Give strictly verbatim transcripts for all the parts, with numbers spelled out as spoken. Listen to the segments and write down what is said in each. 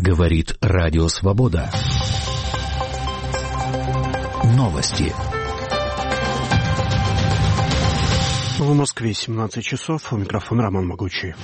Говорит Радио Свобода. Новости. В Москве семнадцать часов. У микрофона Роман Могучий.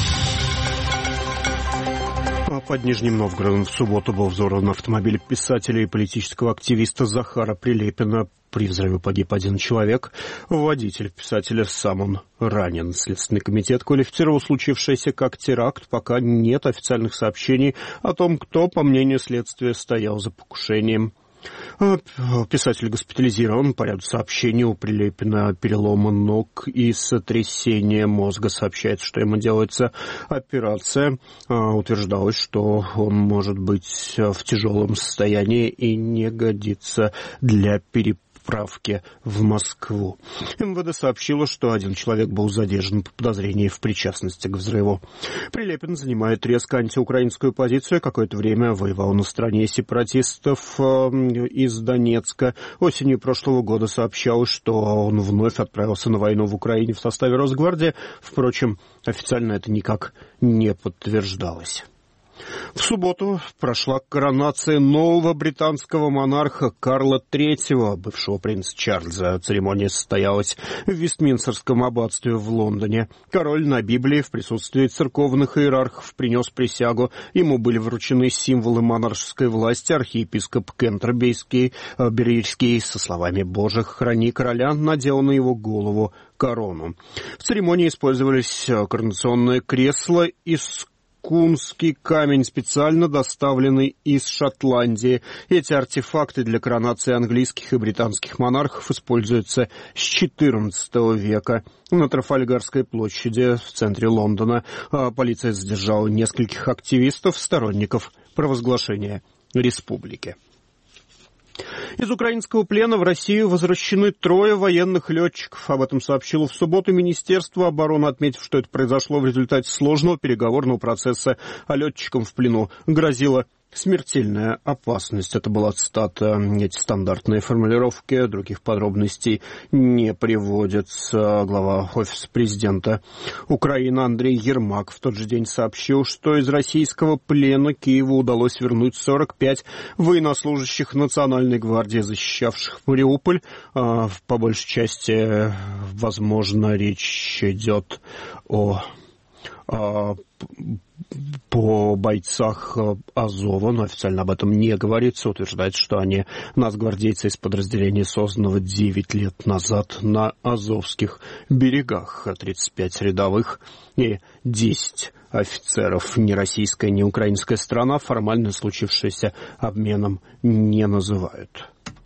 Под Нижним Новгородом в субботу был взорван автомобиль писателя и политического активиста Захара Прилепина. При взрыве погиб один человек. Водитель писателя, сам он ранен. Следственный комитет квалифицировал случившееся как теракт. Пока нет официальных сообщений о том, кто, по мнению следствия, стоял за покушением. Писатель госпитализирован. По ряду сообщений у Прилепина перелома ног и сотрясение мозга. Сообщается, что ему делается операция. Утверждалось, что он может быть в тяжелом состоянии и не годится для переправки в Москву. МВД сообщило, что один человек был задержан по подозрению в причастности к взрыву. Прилепин занимает резко антиукраинскую позицию. Какое-то время воевал на стороне сепаратистов э, из Донецка. Осенью прошлого года сообщалось, что он вновь отправился на войну в Украине в составе Росгвардии. Впрочем, официально это никак не подтверждалось. В субботу прошла коронация нового британского монарха Карла Третьего, бывшего принца Чарльза. Церемония состоялась в Вестминстерском аббатстве в Лондоне. Король на Библии в присутствии церковных иерархов принес присягу. Ему были вручены символы монаршеской власти. Архиепископ Кентерберийский Берийский со словами «Боже, храни короля» надел на его голову корону. В церемонии использовались коронационное кресло из Кунский камень, специально доставленный из Шотландии. Эти артефакты для коронации английских и британских монархов используются с четырнадцатого века. На Трафальгарской площади в центре Лондона полиция задержала нескольких активистов, сторонников провозглашения республики. Из украинского плена в Россию возвращены трое военных летчиков. Об этом сообщило в субботу Министерство обороны, отметив, что это произошло в результате сложного переговорного процесса, а летчикам в плену грозила смертельная опасность. Это была цитата. Эти стандартные формулировки, других подробностей не приводятся. Глава Офиса президента Украины Андрей Ермак в тот же день сообщил, что из российского плена Киеву удалось вернуть сорок пять военнослужащих Национальной гвардии, защищавших Мариуполь. По большей части, возможно, речь идет о... по бойцах Азова, но официально об этом не говорится. Утверждается, что они нацгвардейцы из подразделения, созданного девять лет назад на Азовских берегах. тридцать пять рядовых и десять офицеров. Ни российская, ни украинская сторона формально случившееся обменом не называют.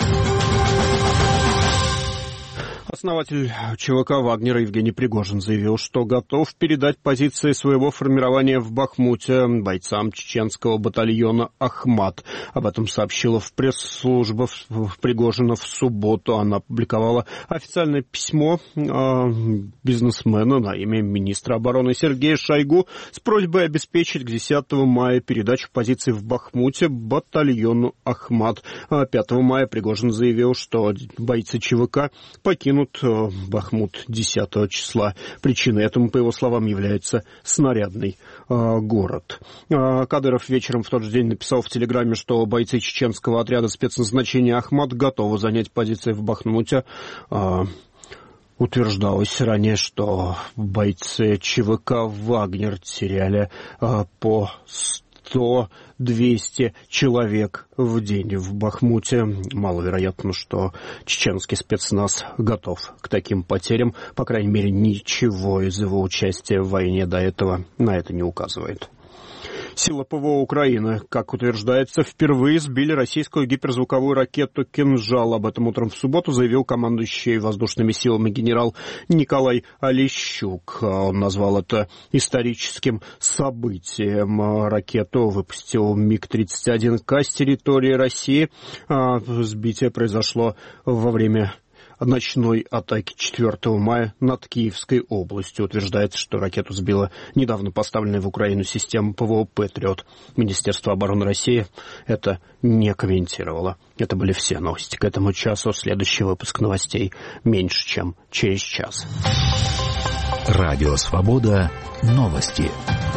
Основатель ЧВК «Вагнера» Евгений Пригожин заявил, что готов передать позиции своего формирования в Бахмуте бойцам чеченского батальона «Ахмат». Об этом сообщила в пресс-службе Пригожина в субботу. Она опубликовала официальное письмо э, бизнесмена на имя министра обороны Сергея Шойгу с просьбой обеспечить к десятого мая передачу позиций в Бахмуте батальону «Ахмат». пятого мая Пригожин заявил, что бойцы ЧВК покинут Бахмут десятого числа. Причиной этому, по его словам, является снарядный э, город. Э, Кадыров вечером в тот же день написал в Телеграме, что бойцы чеченского отряда спецназначения «Ахмат» готовы занять позиции в Бахмуте. Э, Утверждалось ранее, что бойцы ЧВК «Вагнер» теряли э, по сто-двести человек в день в Бахмуте. Маловероятно, что чеченский спецназ готов к таким потерям. По крайней мере, ничего из его участия в войне до этого на это не указывает. Силы ПВО Украины, как утверждается, впервые сбили российскую гиперзвуковую ракету «Кинжал». Об этом утром в субботу заявил командующий воздушными силами генерал Николай Олещук. Он назвал это историческим событием. Ракету выпустил миг тридцать один К с территории России. Сбитие произошло во время ночной атаки четвертого мая над Киевской областью. Утверждается, что ракету сбила недавно поставленная в Украину система ПВО «Патриот». Министерство обороны России это не комментировало. Это были все новости к этому часу. Следующий выпуск новостей меньше, чем через час. Радио «Свобода». Новости.